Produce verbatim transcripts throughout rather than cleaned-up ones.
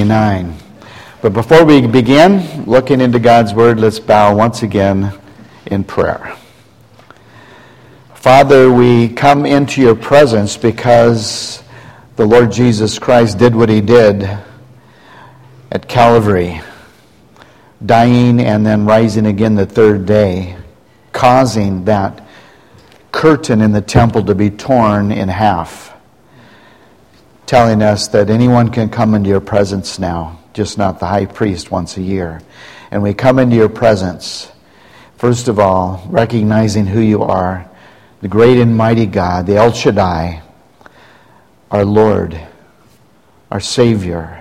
twenty-nine. But before we begin looking into God's Word, let's bow once again in prayer. Father, we come into your presence because the Lord Jesus Christ did what he did at Calvary, dying and then rising again the third day, causing that curtain in the temple to be torn in half, telling us that anyone can come into your presence now, just not the high priest once a year. And we come into your presence, first of all, recognizing who you are, the great and mighty God, the El Shaddai, our Lord, our Savior.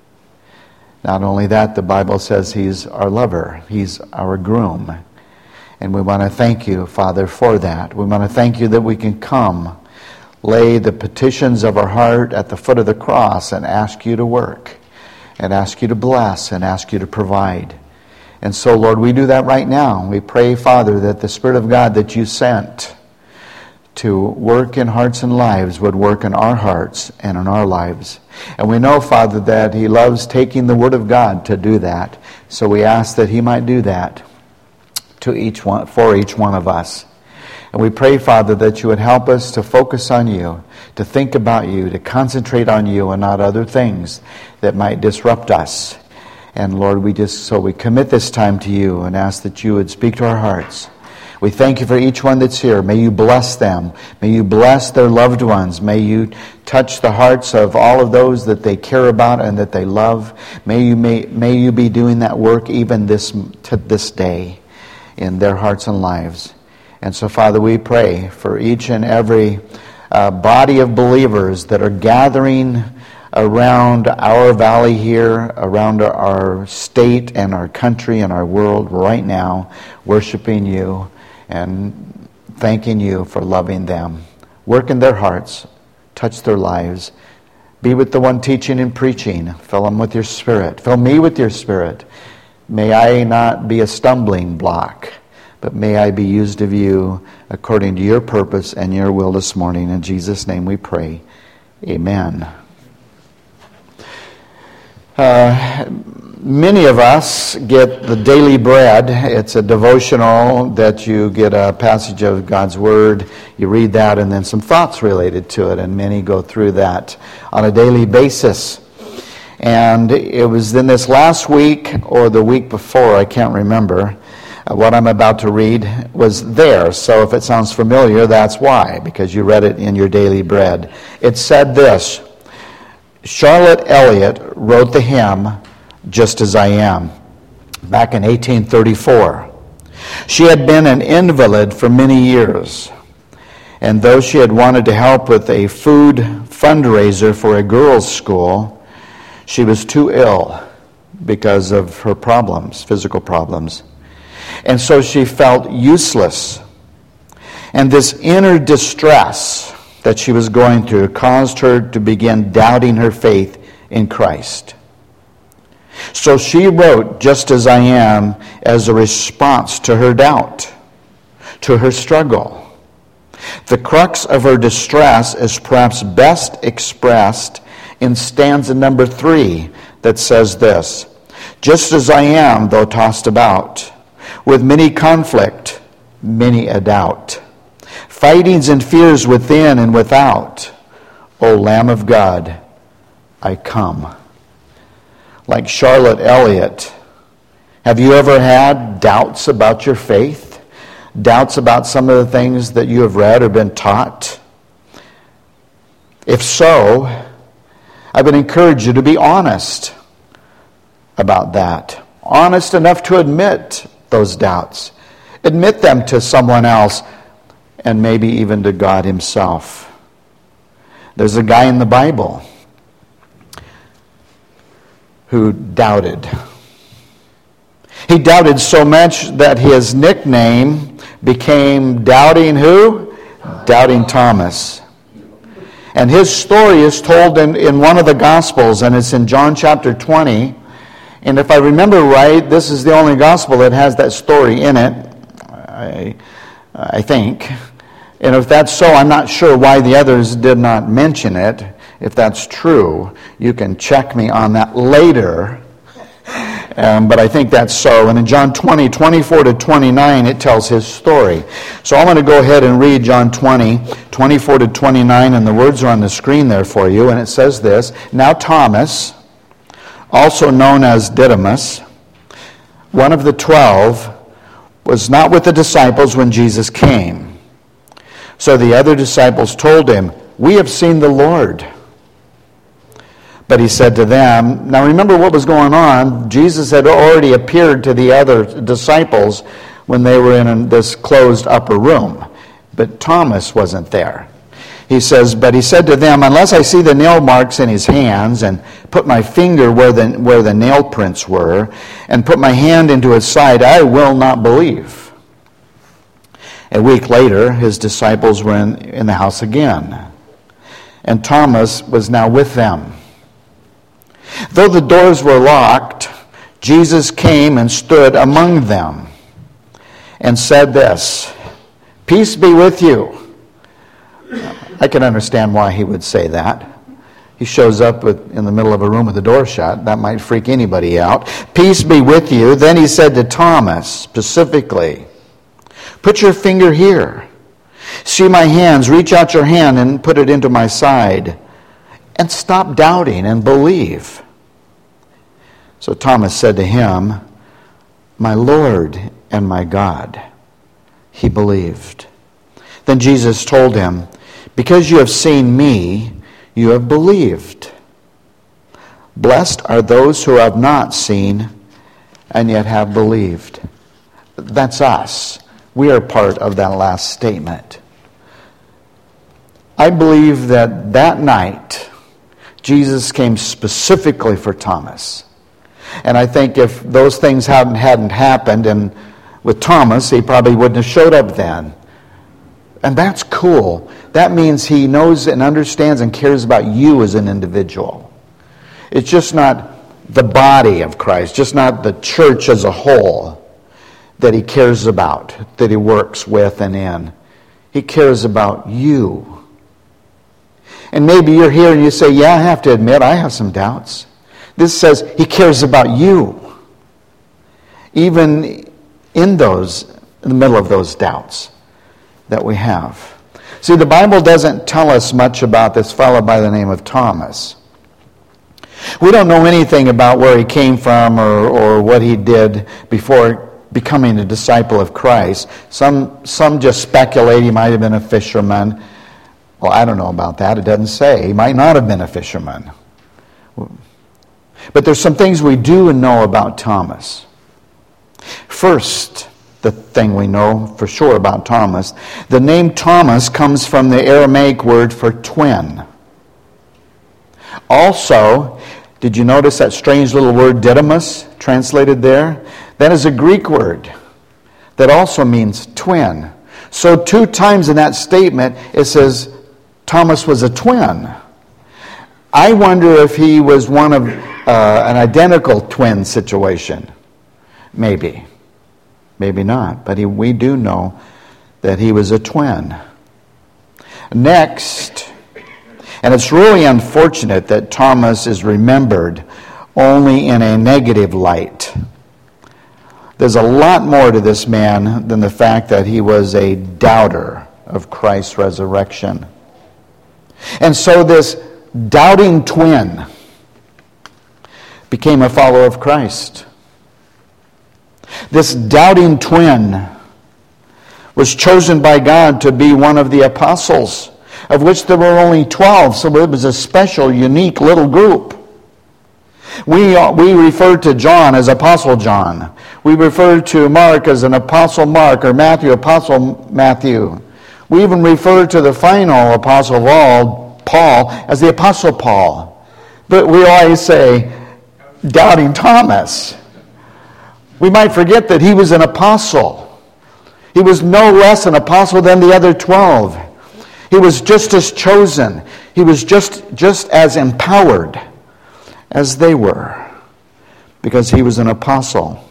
Not only that, the Bible says he's our lover, he's our groom. And we want to thank you, Father, for that. We want to thank you that we can come, lay the petitions of our heart at the foot of the cross and ask you to work, and ask you to bless, and ask you to provide. And so, Lord, we do that right now. We pray, Father, that the Spirit of God that you sent to work in hearts and lives would work in our hearts and in our lives. And we know, Father, that he loves taking the Word of God to do that. So we ask that he might do that to each one, for each one of us. And we pray, Father, that you would help us to focus on you, to think about you, to concentrate on you and not other things that might disrupt us. And Lord, we just so we commit this time to you and ask that you would speak to our hearts. We thank you for each one that's here. May you bless them. May you bless their loved ones. May you touch the hearts of all of those that they care about and that they love. May you may, may you be doing that work even this to this day in their hearts and lives. And so, Father, we pray for each and every uh, body of believers that are gathering around our valley here, around our state and our country and our world right now, worshiping you and thanking you for loving them. Work in their hearts, touch their lives. Be with the one teaching and preaching. Fill them with your Spirit. Fill me with your Spirit. May I not be a stumbling block, but may I be used of you according to your purpose and your will this morning. In Jesus' name we pray. Amen. Uh, many of us get the daily bread. It's a devotional that you get a passage of God's Word. You read that and then some thoughts related to it. And many go through that on a daily basis. And it was in this last week or the week before, I can't remember, uh, what I'm about to read was there. So if it sounds familiar, that's why, because you read it in your daily bread. It said this: Charlotte Elliott wrote the hymn, Just As I Am, back in eighteen thirty-four. She had been an invalid for many years, and though she had wanted to help with a food fundraiser for a girls' school, she was too ill because of her problems, physical problems. And so she felt useless. And this inner distress that she was going through caused her to begin doubting her faith in Christ. So she wrote Just As I Am as a response to her doubt, to her struggle. The crux of her distress is perhaps best expressed in stanza number three that says this: Just as I am, though tossed about, with many conflict, many a doubt, fightings and fears within and without, O Lamb of God, I come. Like Charlotte Elliott, have you ever had doubts about your faith? Doubts about some of the things that you have read or been taught? If so, I would encourage you to be honest about that. Honest enough to admit those doubts. Admit them to someone else, and maybe even to God himself. There's a guy in the Bible who doubted. He doubted so much that his nickname became Doubting who? Doubting Thomas. And his story is told in, in one of the Gospels, and it's in John chapter twenty. And if I remember right, this is the only Gospel that has that story in it, I, I think. And if that's so, I'm not sure why the others did not mention it. If that's true, you can check me on that later. Um, but I think that's so. And in John twenty, twenty-four to twenty-nine, it tells his story. So I'm going to go ahead and read John twenty, twenty-four to twenty-nine, and the words are on the screen there for you. And it says this: Now Thomas, also known as Didymus, one of the twelve, was not with the disciples when Jesus came. So the other disciples told him, "We have seen the Lord." But he said to them, now remember what was going on. Jesus had already appeared to the other disciples when they were in this closed upper room. But Thomas wasn't there. He says, but he said to them, unless I see the nail marks in his hands and put my finger where the, where the nail prints were and put my hand into his side, I will not believe. A week later, his disciples were in, in the house again. And Thomas was now with them. Though the doors were locked, Jesus came and stood among them and said this, "Peace be with you." I can understand why he would say that. He shows up with, in the middle of a room with the door shut. That might freak anybody out. "Peace be with you." Then he said to Thomas specifically, "Put your finger here. See my hands. Reach out your hand and put it into my side. And stop doubting and believe." So Thomas said to him, "My Lord and my God." He believed. Then Jesus told him, "Because you have seen me, you have believed. Blessed are those who have not seen and yet have believed." That's us. We are part of that last statement. I believe that that night, Jesus came specifically for Thomas. And I think if those things hadn't, hadn't happened, and with Thomas, he probably wouldn't have showed up then. And that's cool. That means he knows and understands and cares about you as an individual. It's just not the body of Christ, just not the church as a whole that he cares about, that he works with and in. He cares about you. And maybe you're here and you say, yeah, I have to admit, I have some doubts. This says he cares about you. Even in those, in the middle of those doubts that we have. See, the Bible doesn't tell us much about this fellow by the name of Thomas. We don't know anything about where he came from or, or what he did before becoming a disciple of Christ. Some, some just speculate he might have been a fisherman. Well, I don't know about that. It doesn't say. He might not have been a fisherman. But there's some things we do know about Thomas. First, the thing we know for sure about Thomas, the name Thomas comes from the Aramaic word for twin. Also, did you notice that strange little word Didymus translated there? That is a Greek word that also means twin. So two times in that statement it says Thomas was a twin. I wonder if he was one of uh, an identical twin situation. Maybe. Maybe not. But he, we do know that he was a twin. Next, and it's really unfortunate that Thomas is remembered only in a negative light. There's a lot more to this man than the fact that he was a doubter of Christ's resurrection. And so this doubting twin became a follower of Christ. This doubting twin was chosen by God to be one of the apostles, of which there were only twelve, so it was a special, unique little group. We, we refer to John as Apostle John. We refer to Mark as an Apostle Mark, or Matthew, Apostle Matthew. We even refer to the final apostle of all, Paul, as the Apostle Paul. But we always say, doubting Thomas. We might forget that he was an apostle. He was no less an apostle than the other twelve. He was just as chosen. He was just, just as empowered as they were, because he was an apostle.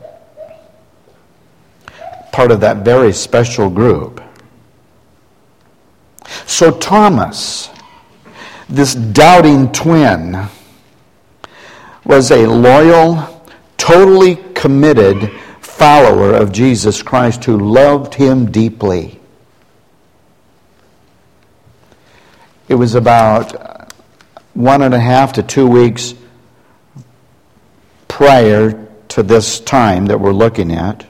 Part of that very special group. So Thomas, This doubting twin was a loyal, totally committed follower of Jesus Christ who loved him deeply. It was about one and a half to two weeks prior to this time that we're looking at.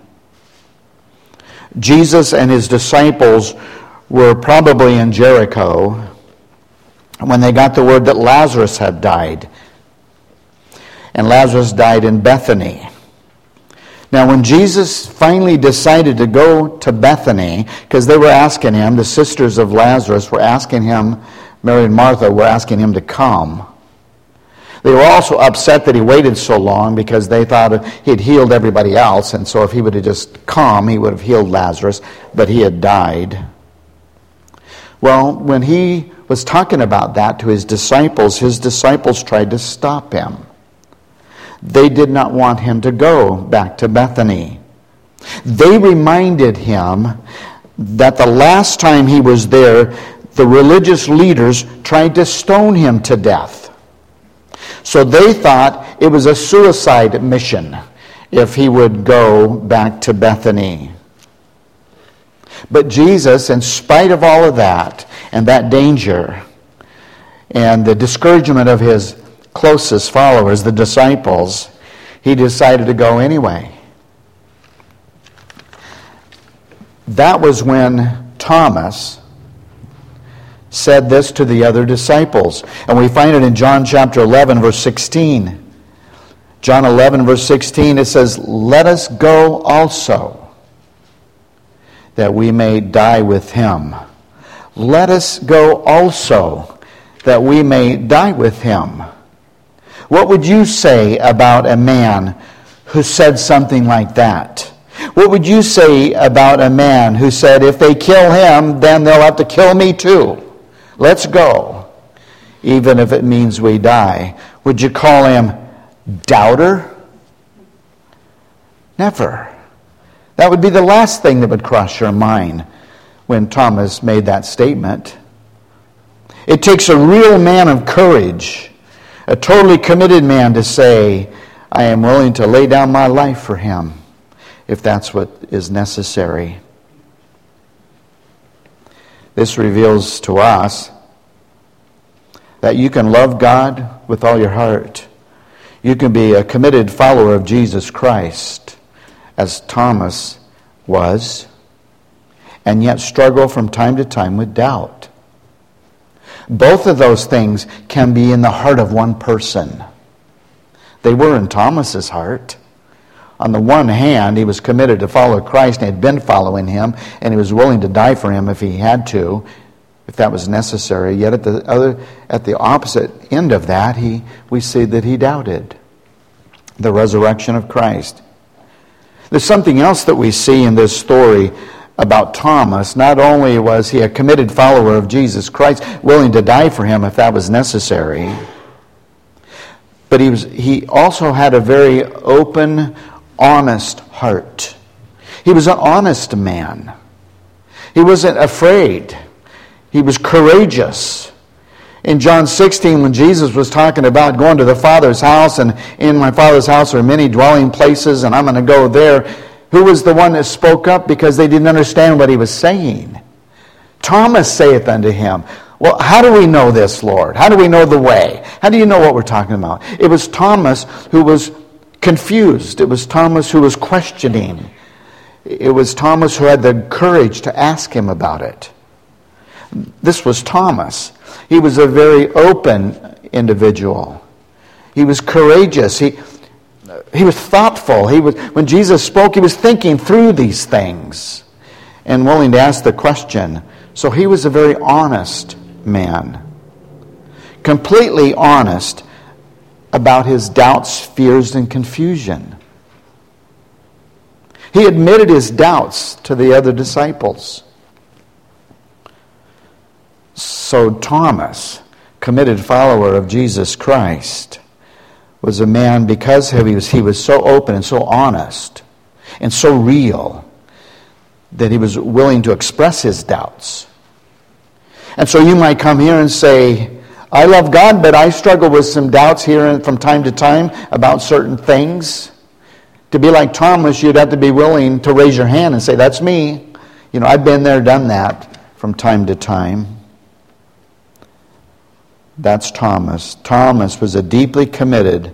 Jesus and his disciples were probably in Jericho when they got the word that Lazarus had died. And Lazarus died in Bethany. Now, when Jesus finally decided to go to Bethany, because they were asking him, the sisters of Lazarus were asking him, Mary and Martha were asking him to come. They were also upset that he waited so long because they thought he had healed everybody else, and so if he would have just come, he would have healed Lazarus, but he had died. Well, when he was talking about that to his disciples, his disciples tried to stop him. They did not want him to go back to Bethany. They reminded him that the last time he was there, the religious leaders tried to stone him to death. So they thought it was a suicide mission if he would go back to Bethany. But Jesus, in spite of all of that and that danger and the discouragement of his closest followers, the disciples, he decided to go anyway. That was when Thomas said this to the other disciples. And we find it in John chapter eleven, verse sixteen. John eleven, verse sixteen, it says, "Let us go also, that we may die with him." Let us go also, that we may die with him. What would you say about a man who said something like that? What would you say about a man who said, if they kill him, then they'll have to kill me too? Let's go, even if it means we die. Would you call him doubter? Never. That would be the last thing that would cross your mind when Thomas made that statement. It takes a real man of courage, a totally committed man, to say, I am willing to lay down my life for him, if that's what is necessary. This reveals to us that you can love God with all your heart. You can be a committed follower of Jesus Christ, as Thomas was, and yet struggle from time to time with doubt. Both of those things can be in the heart of one person. They were in Thomas's heart. On the one hand, he was committed to follow Christ and had been following him, and he was willing to die for him if he had to, if that was necessary. Yet at the other, at the opposite end of that, he we see that he doubted the resurrection of Christ. There's something else that we see in this story about Thomas. Not only was he a committed follower of Jesus Christ, willing to die for him if that was necessary, but he was he also had a very open, honest heart. He was an honest man. He wasn't afraid. He was courageous. In John sixteen, when Jesus was talking about going to the Father's house, and in my Father's house are many dwelling places, and I'm going to go there, who was the one that spoke up because they didn't understand what he was saying? Thomas saith unto him, well, how do we know this, Lord? How do we know the way? How do you know what we're talking about? It was Thomas who was confused. It was Thomas who was questioning. It was Thomas who had the courage to ask him about it. This was Thomas. He was a very open individual. He was courageous. He he was thoughtful. He was when Jesus spoke, he was thinking through these things and willing to ask the question. So he was a very honest man. Completely honest about his doubts, fears, and confusion. He admitted his doubts to the other disciples. So Thomas, committed follower of Jesus Christ, was a man, because he was, he was so open and so honest and so real, that he was willing to express his doubts. And so you might come here and say, I love God, but I struggle with some doubts here and from time to time about certain things. To be like Thomas, you'd have to be willing to raise your hand and say, that's me. You know, I've been there, done that from time to time. That's Thomas. Thomas was a deeply committed,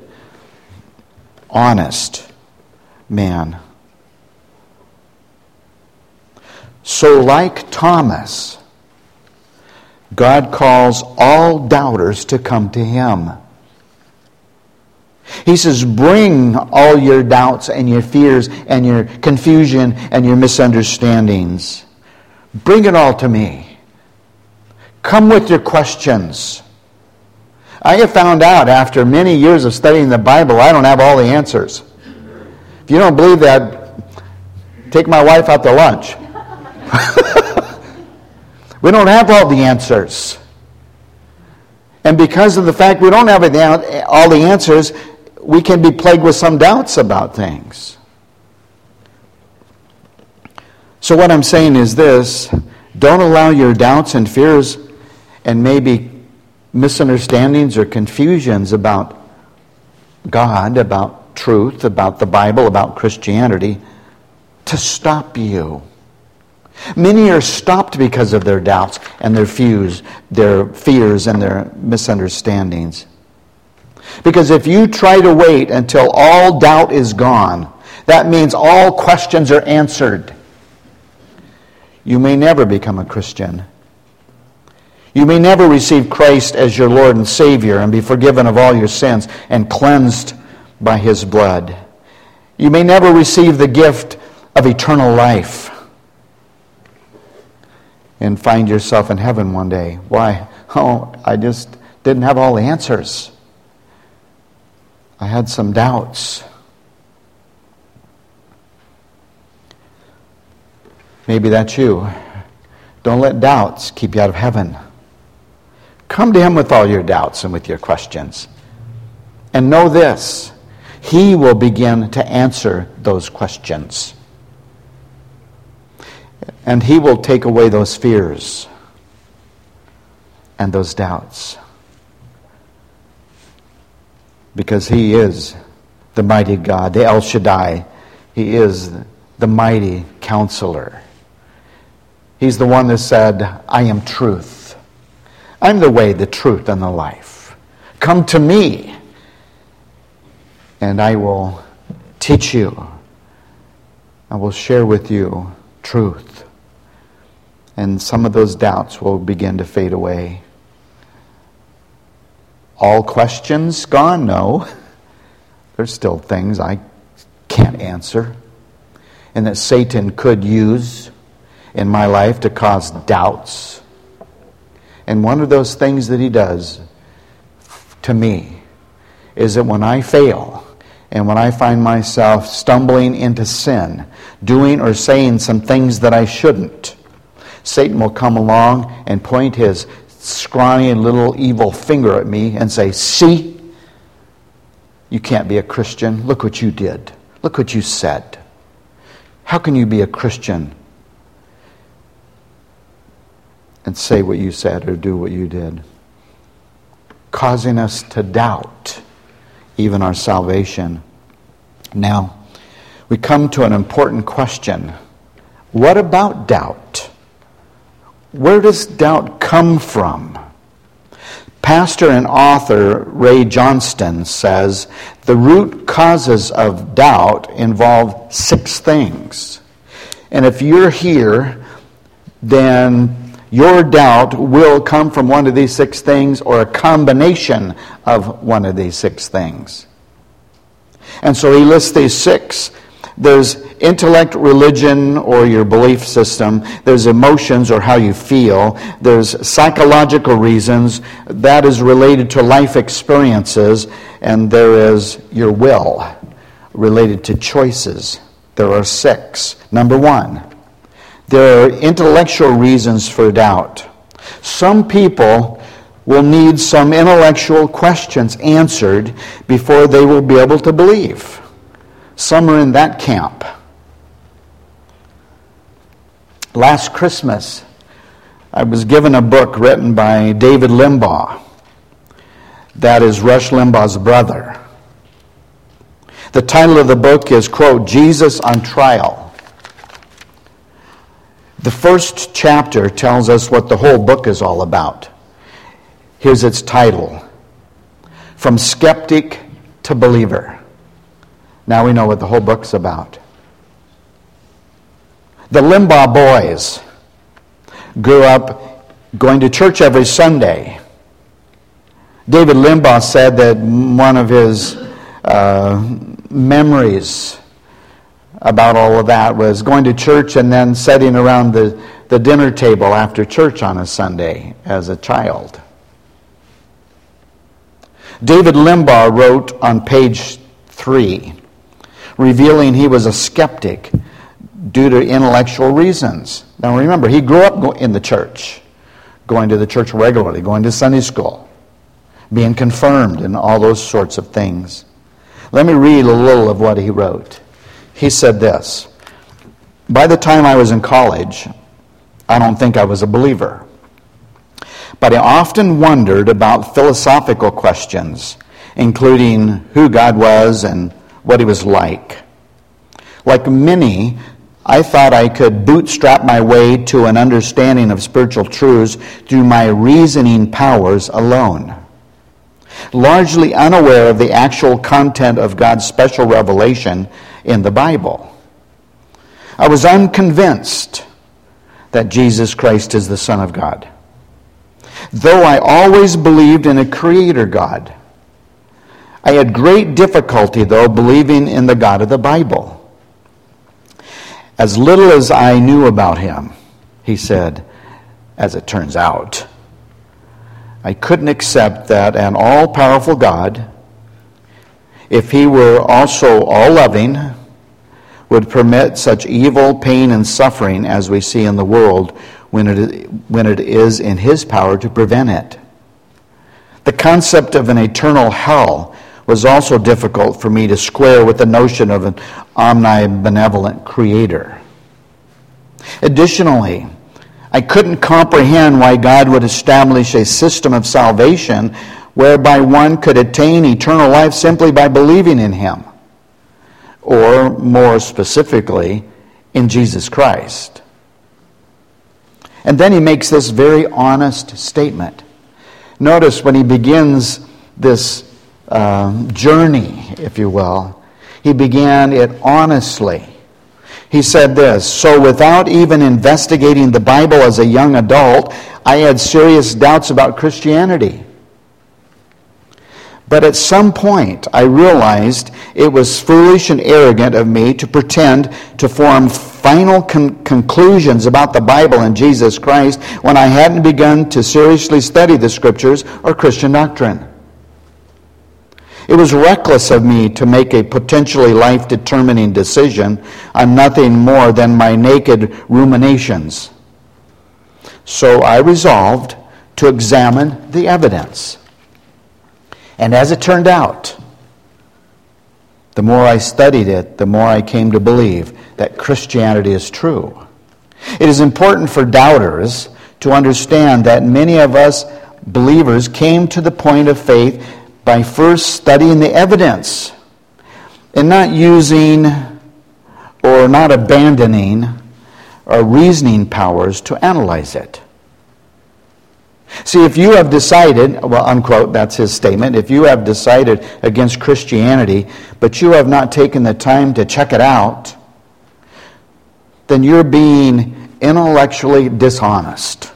honest man. So like Thomas, God calls all doubters to come to Him. He says, bring all your doubts and your fears and your confusion and your misunderstandings. Bring it all to me. Come with your questions. I have found out after many years of studying the Bible, I don't have all the answers. If you don't believe that, take my wife out to lunch. We don't have all the answers. And because of the fact we don't have all the answers, we can be plagued with some doubts about things. So what I'm saying is this: don't allow your doubts and fears and maybe misunderstandings or confusions about God, about truth, about the Bible, about Christianity to stop you. Many are stopped because of their doubts and their fears, their fears and their misunderstandings. Because if you try to wait until all doubt is gone, that means all questions are answered. You may never become a Christian. You may never receive Christ as your Lord and Savior and be forgiven of all your sins and cleansed by His blood. You may never receive the gift of eternal life and find yourself in heaven one day. Why? Oh, I just didn't have all the answers. I had some doubts. Maybe that's you. Don't let doubts keep you out of heaven. Come to Him with all your doubts and with your questions. And know this: He will begin to answer those questions. And He will take away those fears and those doubts. Because He is the mighty God, the El Shaddai. He is the mighty counselor. He's the one that said, I am truth. I'm the way, the truth, and the life. Come to me, and I will teach you. I will share with you truth. And some of those doubts will begin to fade away. All questions gone? No. There's still things I can't answer and that Satan could use in my life to cause doubts. And one of those things that he does to me is that when I fail and when I find myself stumbling into sin, doing or saying some things that I shouldn't, Satan will come along and point his scrawny little evil finger at me and say, see, you can't be a Christian. Look what you did. Look what you said. How can you be a Christian and say what you said or do what you did? Causing us to doubt even our salvation. Now, we come to an important question. What about doubt? Where does doubt come from? Pastor and author Ray Johnston says the root causes of doubt involve six things. And if you're here, then your doubt will come from one of these six things or a combination of one of these six things. And so he lists these six. There's intellect, religion, or your belief system. There's emotions, or how you feel. There's psychological reasons. That is related to life experiences. And there is your will, related to choices. There are six. Number one, there are intellectual reasons for doubt. Some people will need some intellectual questions answered before they will be able to believe. Some are in that camp. Last Christmas, I was given a book written by David Limbaugh. That is Rush Limbaugh's brother. The title of the book is, quote, Jesus on Trial. The first chapter tells us what the whole book is all about. Here's its title: From Skeptic to Believer. Now we know what the whole book's about. The Limbaugh boys grew up going to church every Sunday. David Limbaugh said that one of his uh, memories about all of that was going to church and then sitting around the, the dinner table after church on a Sunday as a child. David Limbaugh wrote on page three, revealing he was a skeptic due to intellectual reasons. Now remember, he grew up in the church, going to the church regularly, going to Sunday school, being confirmed, and all those sorts of things. Let me read a little of what he wrote. He said this: by the time I was in college, I don't think I was a believer. But I often wondered about philosophical questions, including who God was and what he was like. Like many, I thought I could bootstrap my way to an understanding of spiritual truths through my reasoning powers alone, largely unaware of the actual content of God's special revelation in the Bible. I was unconvinced that Jesus Christ is the Son of God, though I always believed in a Creator God. I had great difficulty, though, believing in the God of the Bible. As little as I knew about him, he said, as it turns out, I couldn't accept that an all-powerful God, if he were also all-loving, would permit such evil, pain, and suffering as we see in the world when it, when it is in his power to prevent it. The concept of an eternal hell was also difficult for me to square with the notion of an omnibenevolent creator. Additionally, I couldn't comprehend why God would establish a system of salvation whereby one could attain eternal life simply by believing in him, or more specifically, in Jesus Christ. And then he makes this very honest statement. Notice when he begins this uh, journey, if you will, he began it honestly. He said this: so without even investigating the Bible as a young adult, I had serious doubts about Christianity. But at some point, I realized it was foolish and arrogant of me to pretend to form final con- conclusions about the Bible and Jesus Christ when I hadn't begun to seriously study the Scriptures or Christian doctrine. It was reckless of me to make a potentially life-determining decision on nothing more than my naked ruminations. So I resolved to examine the evidence. And as it turned out, the more I studied it, the more I came to believe that Christianity is true. It is important for doubters to understand that many of us believers came to the point of faith by first studying the evidence and not using or not abandoning our reasoning powers to analyze it. See, if you have decided, well, unquote, that's his statement, if you have decided against Christianity, but you have not taken the time to check it out, then you're being intellectually dishonest.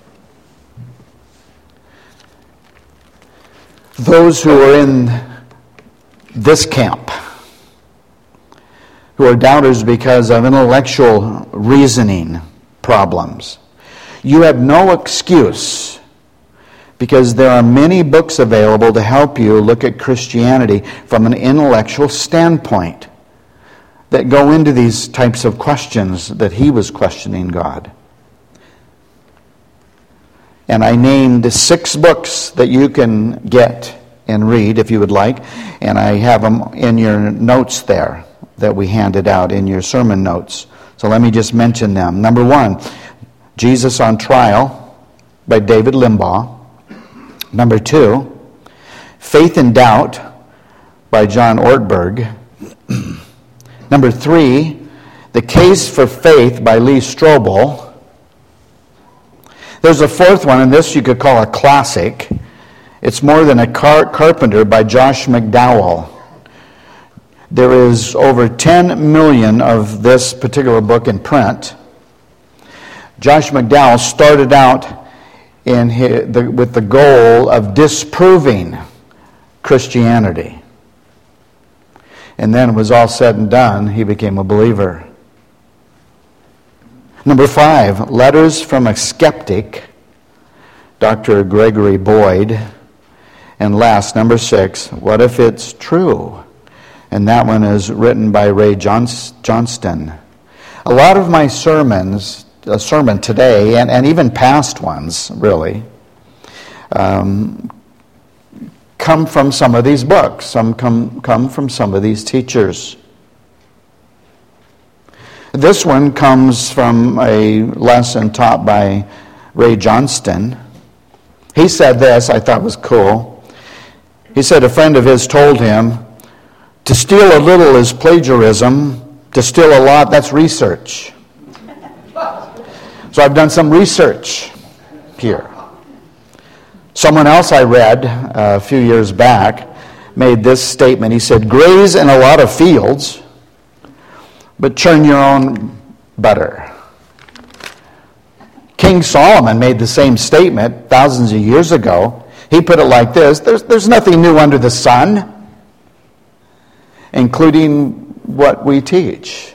Those who are in this camp, who are doubters because of intellectual reasoning problems, you have no excuse, because there are many books available to help you look at Christianity from an intellectual standpoint that go into these types of questions that he was questioning God. And I named six books that you can get and read if you would like, and I have them in your notes there that we handed out in your sermon notes. So let me just mention them. Number one, Jesus on Trial by David Limbaugh. Number two, Faith and Doubt by John Ortberg. Number three, The Case for Faith by Lee Strobel. There's a fourth one, and this you could call a classic. It's More Than a Car- Carpenter by Josh McDowell. There is over ten million of this particular book in print. Josh McDowell started out in his, the, with the goal of disproving Christianity. And then it was all said and done, he became a believer. Number five, Letters from a Skeptic, Doctor Gregory Boyd. And last, number six, What If It's True? And that one is written by Ray Johnston. A lot of my sermons, a sermon today, and, and even past ones, really, um, come from some of these books. Some come, come from some of these teachers. This one comes from a lesson taught by Ray Johnston. He said this, I thought was cool. He said a friend of his told him, to steal a little is plagiarism, to steal a lot, that's research. So I've done some research here. Someone else I read a few years back made this statement. He said, graze in a lot of fields, but churn your own butter. King Solomon made the same statement thousands of years ago. He put it like this, there's, there's nothing new under the sun, including what we teach.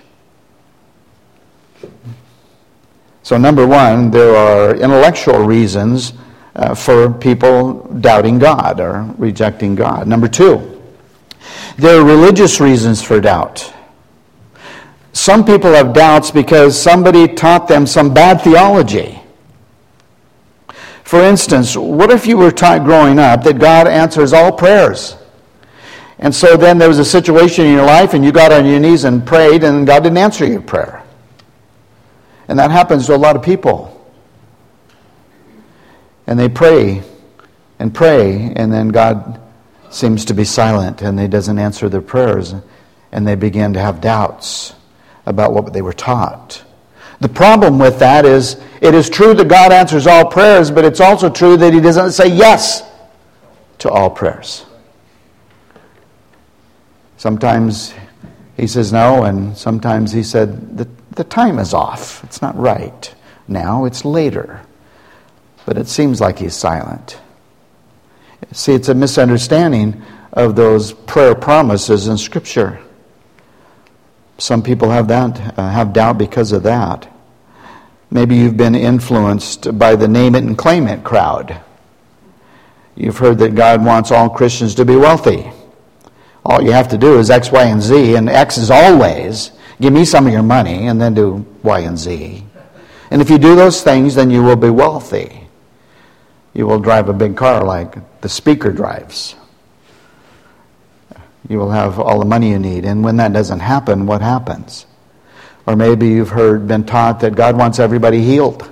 So number one, there are intellectual reasons uh, for people doubting God or rejecting God. Number two, there are religious reasons for doubt. Some people have doubts because somebody taught them some bad theology. For instance, what if you were taught growing up that God answers all prayers? And so then there was a situation in your life and you got on your knees and prayed and God didn't answer your prayer. And that happens to a lot of people. And they pray and pray and then God seems to be silent and He doesn't answer their prayers and they begin to have doubts about what they were taught. The problem with that is it is true that God answers all prayers, but it's also true that He doesn't say yes to all prayers. Sometimes He says no, and sometimes He said the, the time is off. It's not right now, it's later. But it seems like He's silent. See, it's a misunderstanding of those prayer promises in Scripture. Some people have that, uh, have doubt because of that. Maybe you've been influenced by the name it and claim it crowd. You've heard that God wants all Christians to be wealthy. All you have to do is X, Y, and Z, and X is always, give me some of your money, and then do Y and Z. And if you do those things, then you will be wealthy. You will drive a big car like the speaker drives. You will have all the money you need. And when that doesn't happen, what happens? Or maybe you've heard, been taught that God wants everybody healed.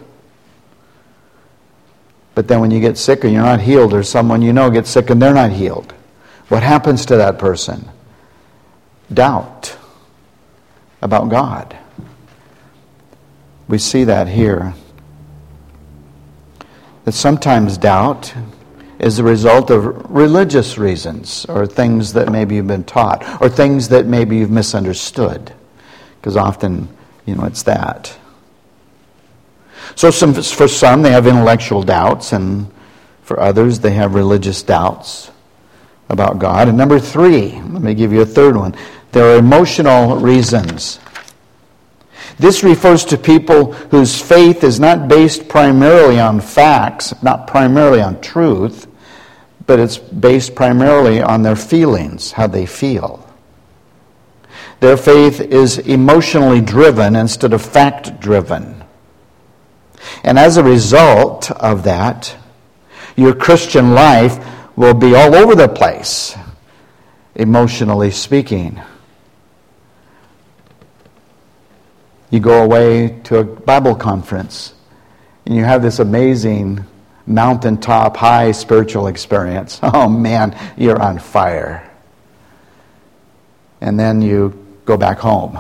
But then when you get sick and you're not healed, or someone you know gets sick and they're not healed, what happens to that person? Doubt about God. We see that here. That sometimes doubt is the result of religious reasons or things that maybe you've been taught or things that maybe you've misunderstood. Because often, you know, it's that. So some, for some, they have intellectual doubts, and for others, they have religious doubts about God. And number three, let me give you a third one. There are emotional reasons. This refers to people whose faith is not based primarily on facts, not primarily on truth, but it's based primarily on their feelings, how they feel. Their faith is emotionally driven instead of fact-driven. And as a result of that, your Christian life will be all over the place, emotionally speaking. You go away to a Bible conference, and you have this amazing mountaintop, high spiritual experience. Oh man, you're on fire. And then you go back home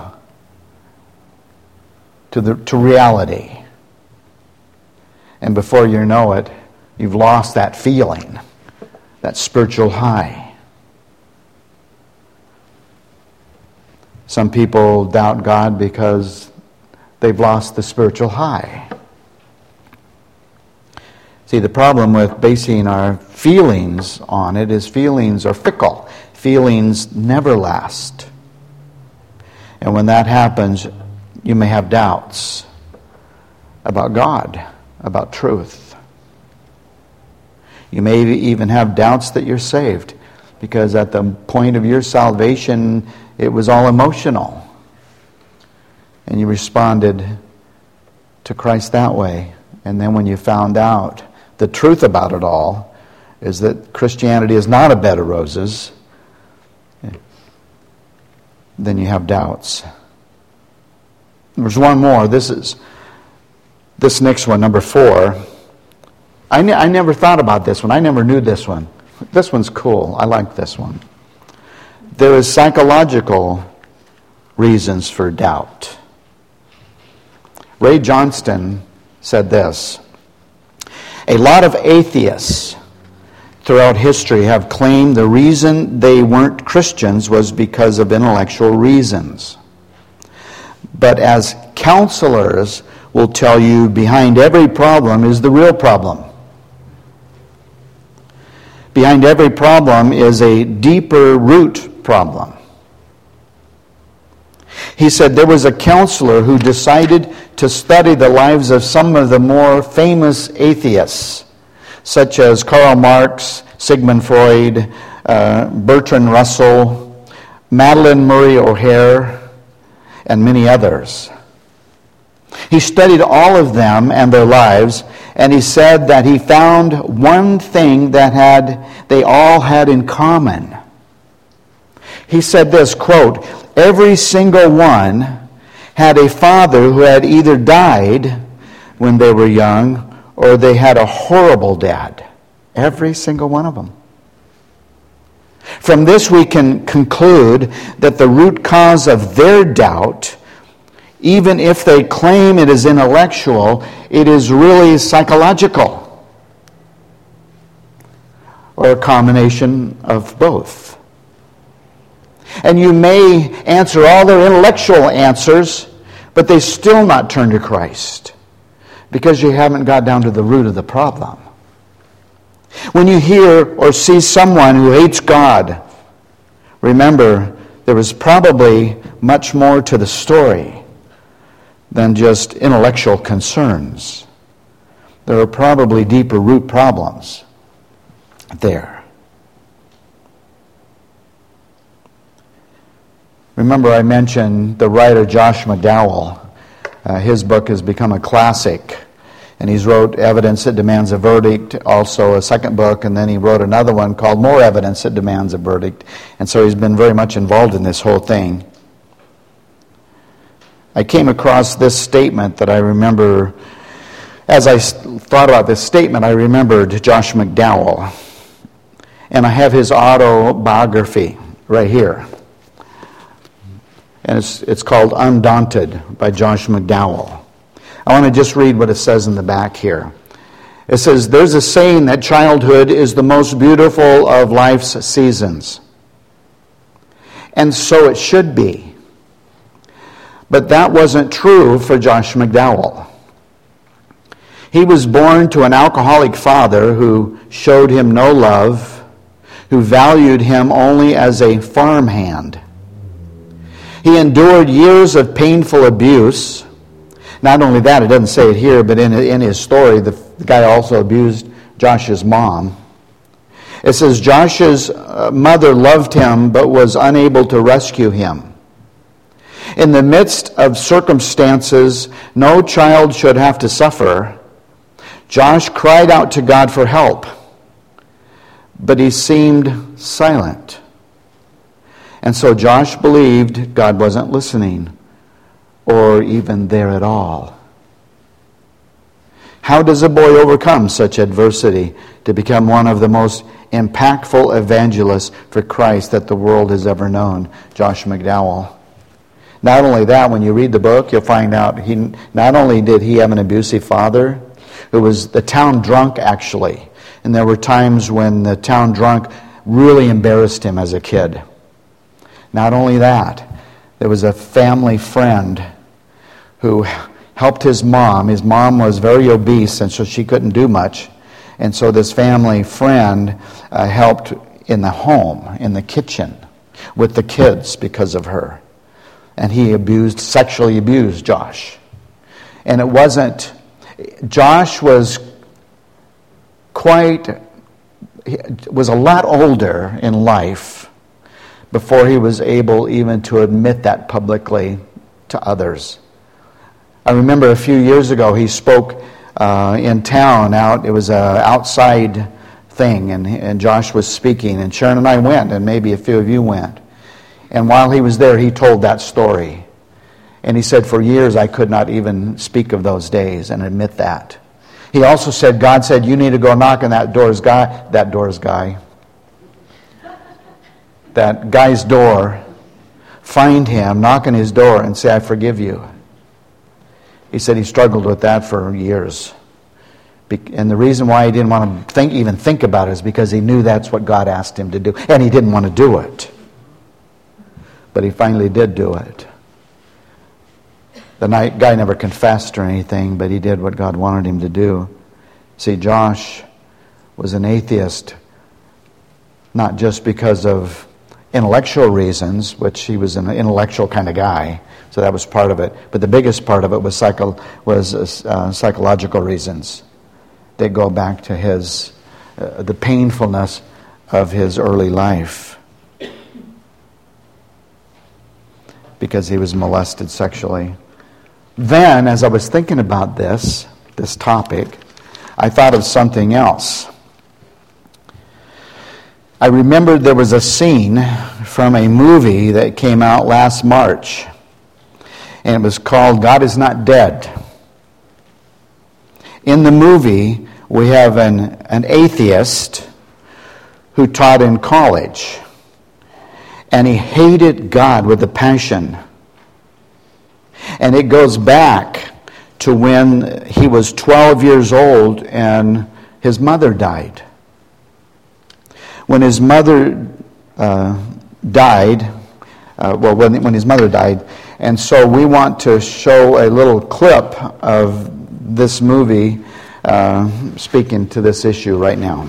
to the to reality. And before you know it, you've lost that feeling, that spiritual high. Some people doubt God because they've lost the spiritual high. See, the problem with basing our feelings on it is feelings are fickle. Feelings never last. And when that happens, you may have doubts about God, about truth. You may even have doubts that you're saved, because at the point of your salvation, it was all emotional. And you responded to Christ that way. And then when you found out the truth about it all is that Christianity is not a bed of roses, then you have doubts. There's one more. This is this next one, number four. I, ne- I never thought about this one. I never knew this one. This one's cool. I like this one. There is psychological reasons for doubt. Ray Johnston said this: a lot of atheists throughout history have claimed the reason they weren't Christians was because of intellectual reasons. But as counselors will tell you, behind every problem is the real problem. Behind every problem is a deeper root problem. He said there was a counselor who decided to study the lives of some of the more famous atheists, such as Karl Marx, Sigmund Freud, uh, Bertrand Russell, Madeleine Murray O'Hair, and many others. He studied all of them and their lives, and he said that he found one thing that had they all had in common. He said this, quote, every single one had a father who had either died when they were young or they had a horrible dad. Every single one of them. From this we can conclude that the root cause of their doubt, even if they claim it is intellectual, it is really psychological, or a combination of both. And you may answer all their intellectual answers, but they still not turn to Christ, because you haven't got down to the root of the problem. When you hear or see someone who hates God, remember there was probably much more to the story than just intellectual concerns. There are probably deeper root problems there. Remember, I mentioned the writer Josh McDowell. Uh, his book has become a classic, and he's wrote Evidence That Demands a Verdict, also a second book, and then he wrote another one called More Evidence That Demands a Verdict. And so he's been very much involved in this whole thing. I came across this statement that I remember, as I thought about this statement, I remembered Josh McDowell. And I have his autobiography right here. And it's, it's called Undaunted by Josh McDowell. I want to just read what it says in the back here. It says, there's a saying that childhood is the most beautiful of life's seasons. And so it should be. But that wasn't true for Josh McDowell. He was born to an alcoholic father who showed him no love, who valued him only as a farmhand. He endured years of painful abuse. Not only that, it doesn't say it here, but in, in his story, the, the guy also abused Josh's mom. It says Josh's mother loved him but was unable to rescue him. In the midst of circumstances no child should have to suffer, Josh cried out to God for help, but he seemed silent. And so Josh believed God wasn't listening or even there at all. How does a boy overcome such adversity to become one of the most impactful evangelists for Christ that the world has ever known? Josh McDowell. Not only that, when you read the book, you'll find out he not only did he have an abusive father, who was the town drunk actually. And there were times when the town drunk really embarrassed him as a kid. Not only that, there was a family friend who helped his mom. His mom was very obese, and so she couldn't do much. And so this family friend uh, helped in the home, in the kitchen, with the kids because of her. And he abused, sexually abused Josh. And it wasn't, Josh was quite, was a lot older in life before he was able even to admit that publicly to others. I remember a few years ago he spoke uh, in town. Out, it was an outside thing, and, and Josh was speaking, and Sharon and I went, and maybe a few of you went. And while he was there, he told that story. And he said, for years I could not even speak of those days and admit that. He also said, God said, you need to go knock on that door's guy, that door's guy, that guy's door, find him, knock on his door, and say, I forgive you. He said he struggled with that for years. And the reason why he didn't want to think, even think about it is because he knew that's what God asked him to do. And he didn't want to do it. But he finally did do it. The night, guy never confessed or anything, but he did what God wanted him to do. See, Josh was an atheist, not just because of intellectual reasons, which he was an intellectual kind of guy, so that was part of it. But the biggest part of it was psycho, was uh, psychological reasons. They go back to his uh, the painfulness of his early life. Because he was molested sexually. Then, as I was thinking about this, this topic, I thought of something else. I remembered there was a scene from a movie that came out last March, and it was called God Is Not Dead. In the movie, we have an, an atheist who taught in college. And he hated God with a passion. And it goes back to when he was twelve years old and his mother died. When his mother uh, died, uh, well, when, when his mother died, and so we want to show a little clip of this movie uh, speaking to this issue right now.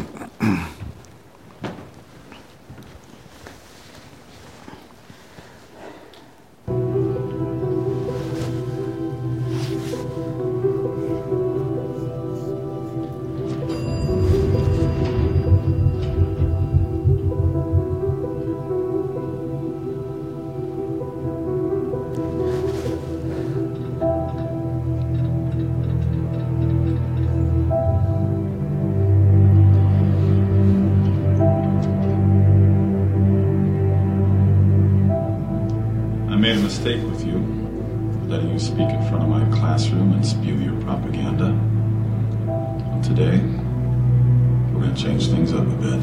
Mistake with you, letting you speak in front of my classroom and spew your propaganda. Well, today, we're going to change things up a bit.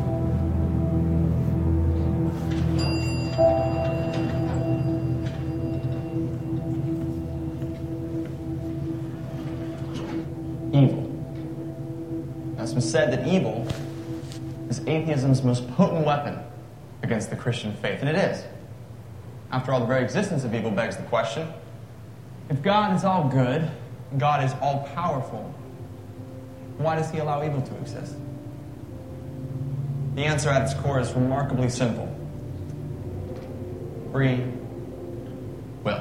Evil. Now, it's been said that evil is atheism's most potent weapon against the Christian faith, and it is. After all, the very existence of evil begs the question, if God is all good, and God is all powerful, why does he allow evil to exist? The answer at its core is remarkably simple. Free will.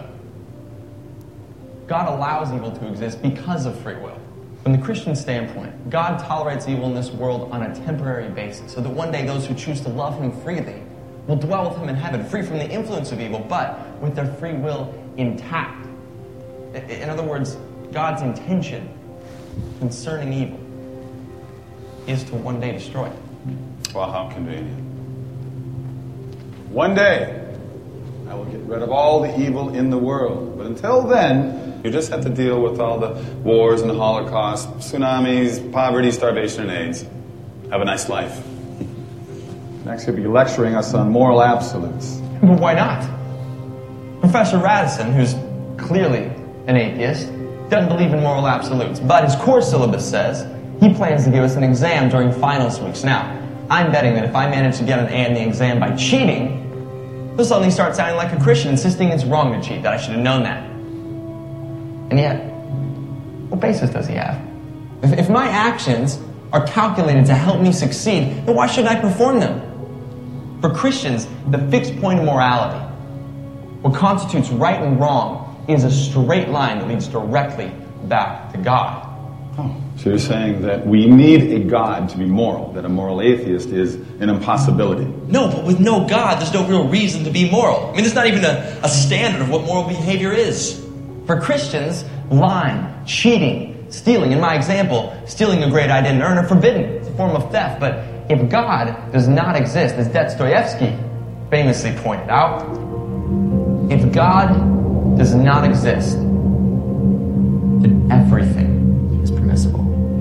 God allows evil to exist because of free will. From the Christian standpoint, God tolerates evil in this world on a temporary basis, so that one day those who choose to love him freely will dwell with him in heaven, free from the influence of evil, but with their free will intact. In other words, God's intention concerning evil is to one day destroy it. Well, how convenient. One day, I will get rid of all the evil in the world. But until then, you just have to deal with all the wars and the Holocaust, tsunamis, poverty, starvation, and AIDS. Have a nice life. Next, you'll be lecturing us on moral absolutes. But why not? Professor Radisson, who's clearly an atheist, doesn't believe in moral absolutes, but his course syllabus says he plans to give us an exam during finals weeks. Now, I'm betting that if I manage to get an A in the exam by cheating, he'll suddenly start sounding like a Christian, insisting it's wrong to cheat, that I should have known that. And yet, what basis does he have? If, if my actions are calculated to help me succeed, then why shouldn't I perform them? For Christians, the fixed point of morality, what constitutes right and wrong, is a straight line that leads directly back to God. Oh, so you're saying that we need a God to be moral, that a moral atheist is an impossibility. No, but with no God, there's no real reason to be moral. I mean, there's not even a, a standard of what moral behavior is. For Christians, lying, cheating, stealing, in my example, stealing a great I didn't earn are forbidden. It's a form of theft. But if God does not exist, as Dostoevsky famously pointed out, if God does not exist, then everything is permissible.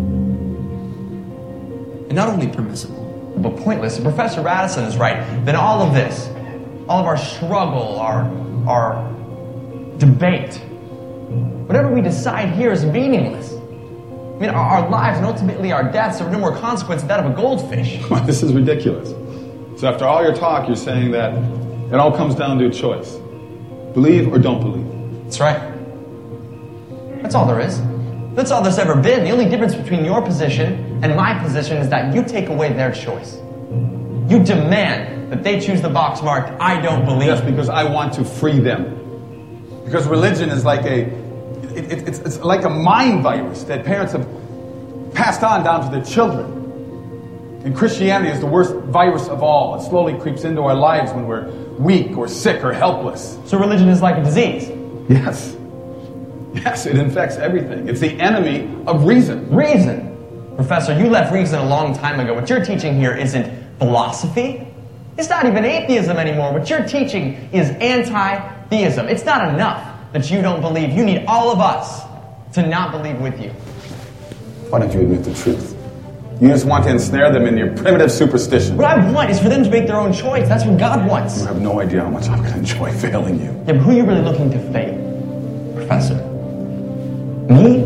And not only permissible, but pointless. If Professor Radisson is right, then all of this, all of our struggle, our, our debate, whatever we decide here is meaningless. I mean, our, our lives and ultimately our deaths are no more consequence than that of a goldfish. This is ridiculous. So after all your talk, you're saying that it all comes down to a choice. Believe or don't believe. That's right. That's all there is. That's all there's ever been. The only difference between your position and my position is that you take away their choice. You demand that they choose the box marked, I don't believe. Yes, because I want to free them. Because religion is like a, it, it, it's, it's like a mind virus that parents have passed on down to their children. And Christianity is the worst virus of all. It slowly creeps into our lives when we're weak or sick or helpless. So religion is like a disease? Yes. Yes, it infects everything. It's the enemy of reason. Reason? Professor, you left reason a long time ago. What you're teaching here isn't philosophy. It's not even atheism anymore. What you're teaching is anti-theism. It's not enough that you don't believe. You need all of us to not believe with you. Why don't you admit the truth? You just want to ensnare them in your primitive superstition. What I want is for them to make their own choice. That's what God wants. You have no idea how much I'm going to enjoy failing you. Yeah, but who are you really looking to fail, Professor? Me?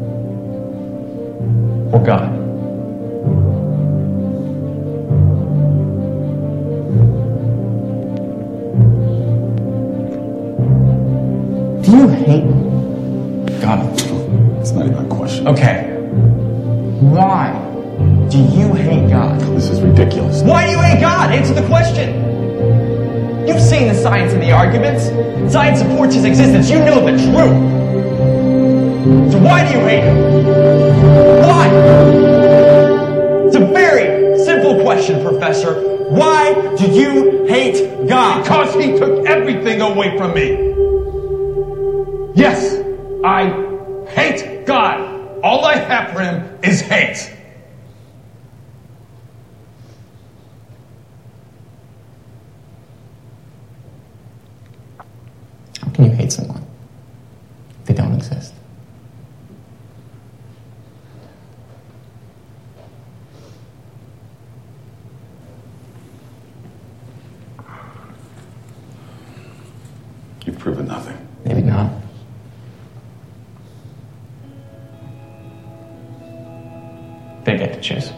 Or God? Do you hate God? It's not even a question. Okay. Why do you hate God? This is ridiculous. Why do you hate God? Answer the question. You've seen the science and the arguments. Science supports his existence. You know the truth. So why do you hate him? Why? It's a very simple question, Professor. Why do you hate God? Because he took everything away from me. Yes, I hate God. All I have for him is hate. How can you hate someone if they don't exist? You've proven nothing. Maybe not. They get to choose.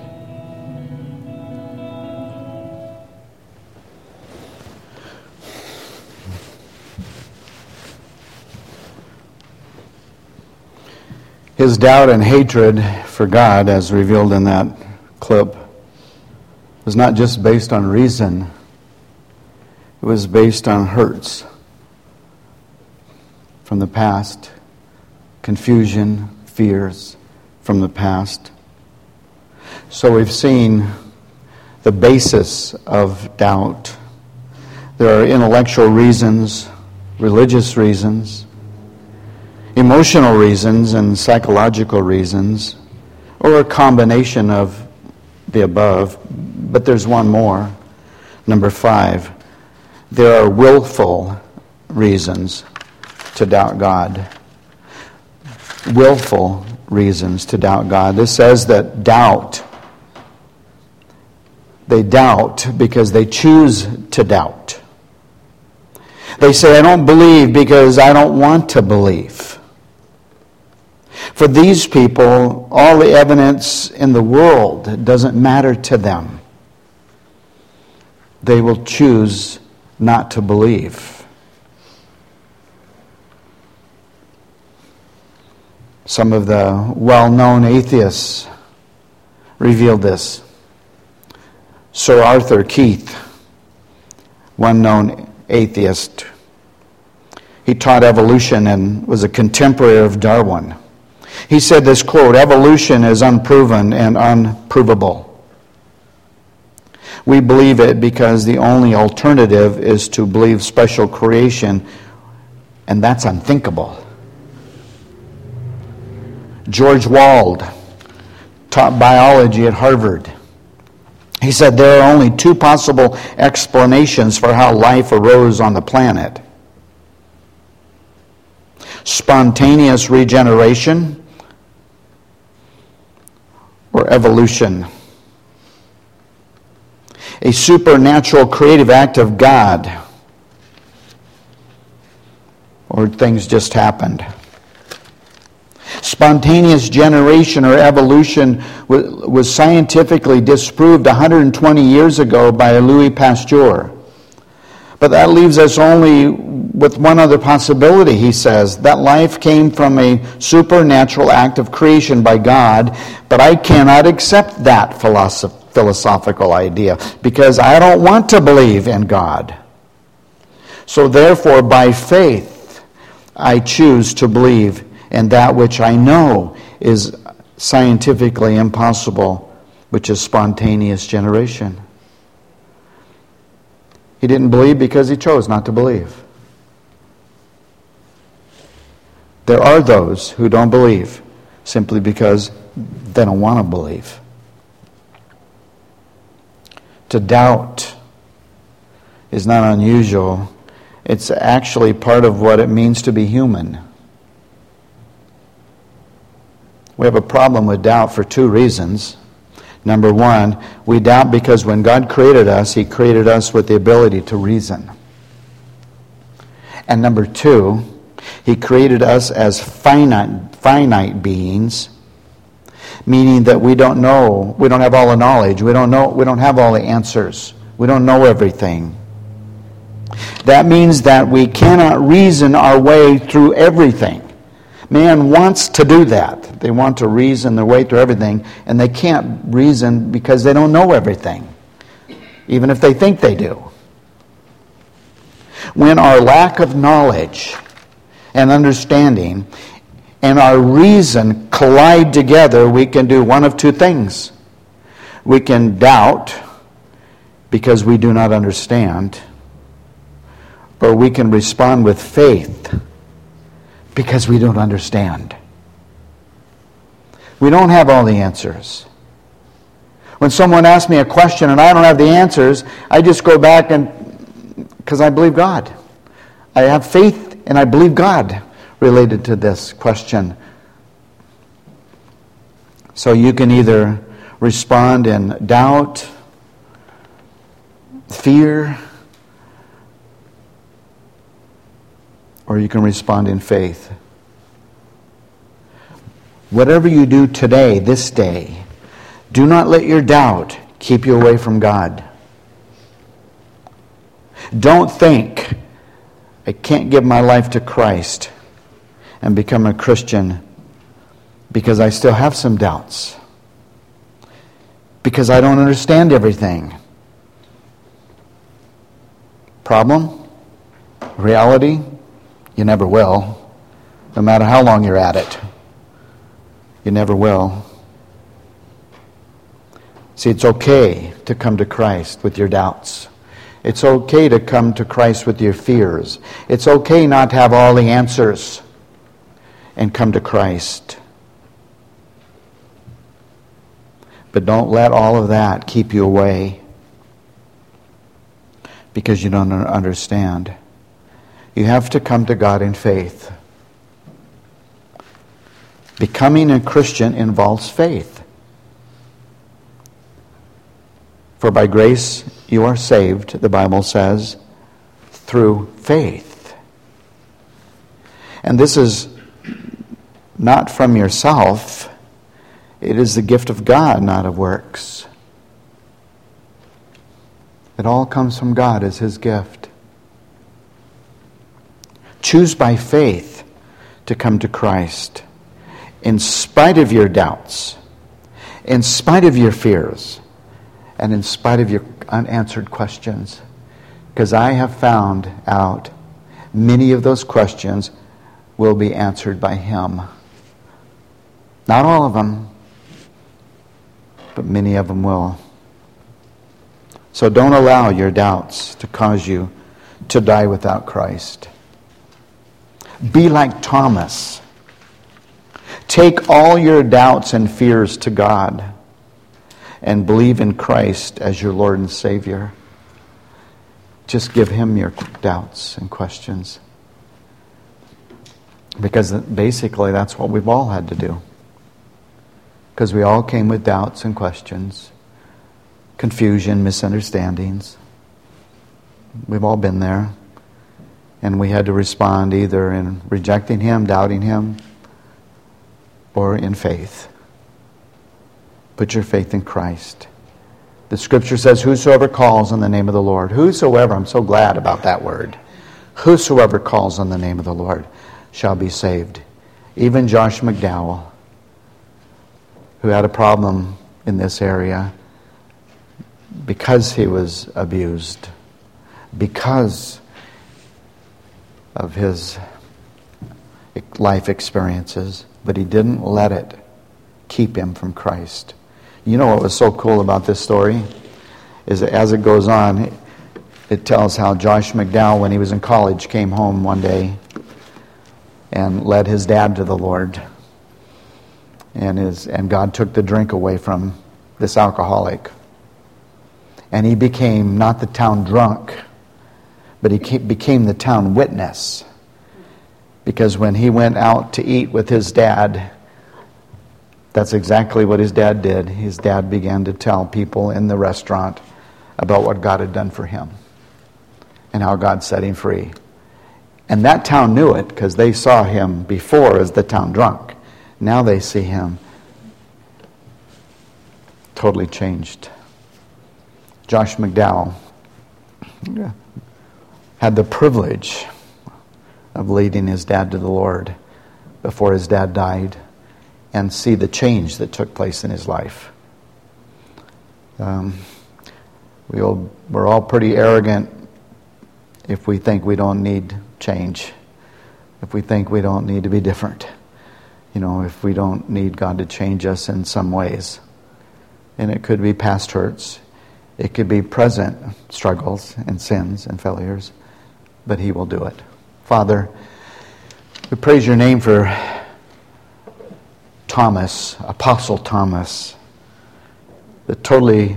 His doubt and hatred for God, as revealed in that clip, was not just based on reason. It was based on hurts from the past, confusion, fears from the past. So we've seen the basis of doubt. There are intellectual reasons, religious reasons, emotional reasons, and psychological reasons, or a combination of the above. But there's one more. Number five, there are willful reasons to doubt God. Willful reasons to doubt God. This says that doubt, they doubt because they choose to doubt. They say, I don't believe because I don't want to believe. For these people, all the evidence in the world doesn't matter to them. They will choose not to believe. Some of the well-known atheists revealed this. Sir Arthur Keith, one known atheist, he taught evolution and was a contemporary of Darwin. He said this quote, "Evolution is unproven and unprovable. We believe it because the only alternative is to believe special creation, and that's unthinkable." George Wald taught biology at Harvard. He said there are only two possible explanations for how life arose on the planet: spontaneous regeneration or evolution. A supernatural creative act of God, or things just happened. Spontaneous generation or evolution was scientifically disproved one hundred twenty years ago by Louis Pasteur. But that leaves us only with one other possibility, he says, that life came from a supernatural act of creation by God, but I cannot accept that philosoph- philosophical idea because I don't want to believe in God. So therefore, by faith, I choose to believe in that which I know is scientifically impossible, which is spontaneous generation. He didn't believe because he chose not to believe. There are those who don't believe simply because they don't want to believe. To doubt is not unusual. It's actually part of what it means to be human. We have a problem with doubt for two reasons. Number one, we doubt because when God created us, He created us with the ability to reason. And number two, He created us as finite, finite beings, meaning that we don't know, we don't have all the knowledge, we don't know, we don't have all the answers, we don't know everything. That means that we cannot reason our way through everything. Man wants to do that. They want to reason their way through everything, and they can't reason because they don't know everything, even if they think they do. When our lack of knowledge and understanding and our reason collide together, we can do one of two things. We can doubt because we do not understand, or we can respond with faith because we don't understand. We don't have all the answers. When someone asks me a question and I don't have the answers, I just go back and, because I believe God. I have faith and I believe God related to this question. So you can either respond in doubt, fear, or you can respond in faith. Whatever you do today, this day, do not let your doubt keep you away from God. Don't think, I can't give my life to Christ and become a Christian because I still have some doubts, because I don't understand everything. Problem? Reality? You never will, no matter how long you're at it. You never will. See, it's okay to come to Christ with your doubts. It's okay to come to Christ with your fears. It's okay not to have all the answers and come to Christ. But don't let all of that keep you away because you don't understand. You have to come to God in faith. Becoming a Christian involves faith. For by grace you are saved, the Bible says, through faith. And this is not from yourself. It is the gift of God, not of works. It all comes from God as His gift. Choose by faith to come to Christ, in spite of your doubts, in spite of your fears, and in spite of your unanswered questions. Because I have found out many of those questions will be answered by Him. Not all of them, but many of them will. So don't allow your doubts to cause you to die without Christ. Be like Thomas. Take all your doubts and fears to God and believe in Christ as your Lord and Savior. Just give Him your doubts and questions. Because basically that's what we've all had to do. Because we all came with doubts and questions, confusion, misunderstandings. We've all been there. And we had to respond either in rejecting Him, doubting Him, or in faith. Put your faith in Christ. The Scripture says, whosoever calls on the name of the Lord. Whosoever, I'm so glad about that word. Whosoever calls on the name of the Lord shall be saved. Even Josh McDowell, who had a problem in this area because he was abused, because of his life experiences, but he didn't let it keep him from Christ. You know what was so cool about this story is that as it goes on, it tells how Josh McDowell, when he was in college, came home one day and led his dad to the Lord. And his and God took the drink away from this alcoholic. And he became not the town drunk, but he became the town witness. Because when he went out to eat with his dad, that's exactly what his dad did. His dad began to tell people in the restaurant about what God had done for him and how God set him free. And that town knew it because they saw him before as the town drunk. Now they see him totally changed. Josh McDowell had the privilege of leading his dad to the Lord before his dad died and see the change that took place in his life. Um, we all, we're all pretty arrogant if we think we don't need change, if we think we don't need to be different, you know, if we don't need God to change us in some ways. And it could be past hurts, it could be present struggles and sins and failures, but He will do it. Father, we praise Your name for Thomas, Apostle Thomas, the totally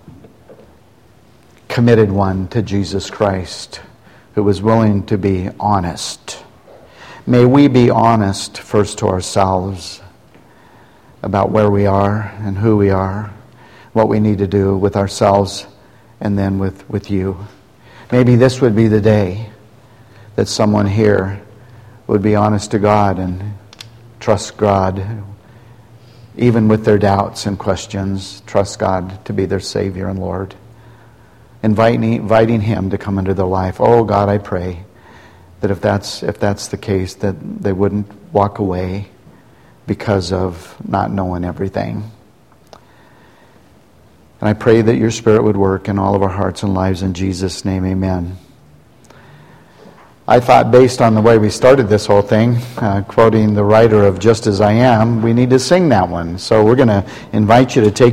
committed one to Jesus Christ, who was willing to be honest. May we be honest first to ourselves about where we are and who we are, what we need to do with ourselves and then with, with You. Maybe this would be the day that someone here would be honest to God and trust God, even with their doubts and questions, trust God to be their Savior and Lord. Inviting, inviting Him to come into their life. Oh God, I pray that if that's if that's the case, that they wouldn't walk away because of not knowing everything. And I pray that Your Spirit would work in all of our hearts and lives. In Jesus' name, amen. I thought, based on the way we started this whole thing, uh, quoting the writer of Just As I Am, we need to sing that one. So we're going to invite you to take